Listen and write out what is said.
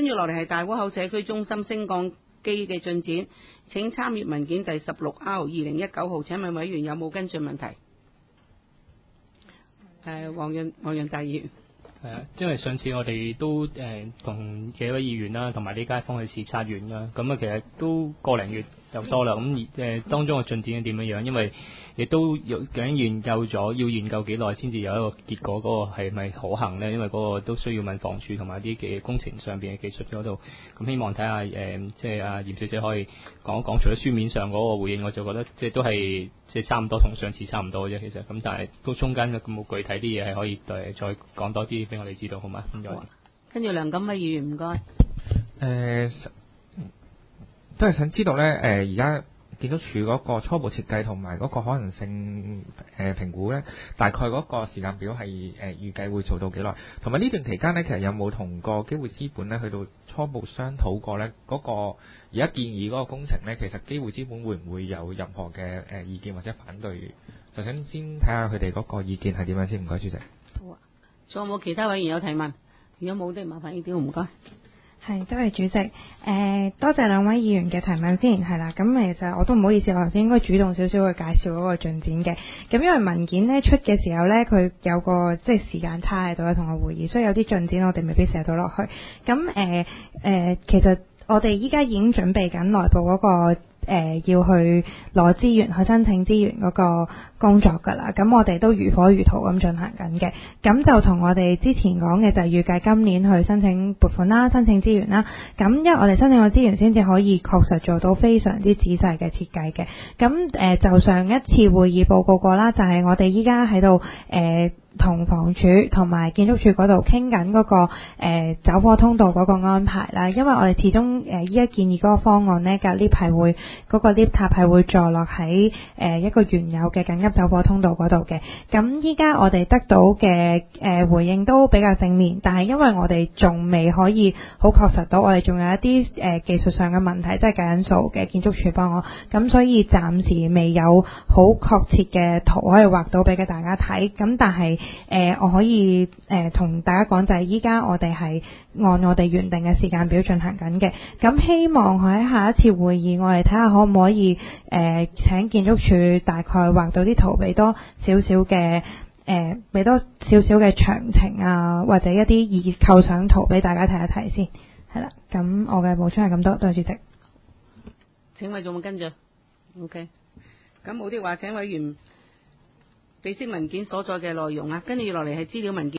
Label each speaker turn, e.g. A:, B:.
A: 住落嚟係大窩口社區中心升降機嘅進展，請參閱文件第 16R/2019 號。請問委員有冇跟進問題？黃潤大議員。
B: 係啊，因為上次我哋都同幾位議員啦，同埋啲街坊去視察完啦，咁啊其實都個零月又多啦，咁當中嘅進展係點樣樣？因為亦都究竟研究咗，要研究幾耐先至有一個結果，嗰個係咪可行咧？因為嗰個都需要問房署同埋啲嘅工程上邊嘅技術嗰度，咁希望睇下即係阿嚴小姐可以講一講，除咗書面上嗰個回應，我就覺得即係都係即係差唔多，同上次差唔多啫。其實咁，但係都中間有冇具體啲嘢係可以再講多啲俾我哋知道，好嗎？
A: 跟住梁錦輝議員，唔該。
C: 都係想知道咧，而家建築署嗰個初步設計同埋嗰個可能性評估咧，大概嗰個時間表係預計會做到幾耐？同埋呢段期間咧，其實有冇同個機會資本咧去到初步商討過咧？嗰個而家建議嗰個工程咧，其實機會資本會唔會有任何嘅意見或者反對？就想先睇下佢哋嗰個意見係點樣先。唔該，主席。
A: 好啊，仲有冇其他委員有提問？如果冇的，麻煩呢啲唔該。
D: 係，多謝主席。多謝兩位議員嘅提問先，係啦。咁其實我都唔好意思，我頭先應該主動少少去介紹嗰個進展嘅。咁因為文件咧出嘅時候咧，佢有個即係時間差喺度咧，同個會議，所以有啲進展我哋未必寫到落去。咁其實我哋依家已經準備緊內部嗰個要去攞資源去申請資源嗰個工作㗎啦，咁我哋都如火如荼咁進行緊嘅。咁就同我哋之前講嘅就係預計今年去申請撥款啦，申請資源啦。咁因為我哋申請咗資源先至可以確實做到非常之仔細嘅設計嘅。咁就上一次會議報告過啦，就係我哋依家喺度同房署同埋建築署嗰度傾緊嗰個走貨通道嗰個安排啦，因為我哋始終依家建議嗰個方案呢，架 lift 係會嗰個 lift 塔係會坐落喺一個原有嘅緊急走貨通道嗰度嘅。咁依家我哋得到嘅回應都比較正面，但係因為我哋仲未可以好確實到，我哋仲有一啲技術上嘅問題，即係計緊數嘅建築署幫我，咁所以暫時未有好確切嘅圖可以畫到俾大家睇。咁但係我可以同大家講就係依家我哋係按我哋原定嘅時間表進行緊嘅。咁希望喺下一次會議我哋睇下可唔可以請建築署大概畫到啲圖俾多少少嘅俾多少少嘅詳情啊，或者一啲構想圖俾大家睇一睇先。係啦，咁我嘅補充係咁多，多謝主席。
A: 請問仲冇跟進 ？OK， 咁冇的話請委員俾釋文件所在嘅內容啊，跟住落嚟係資料文件。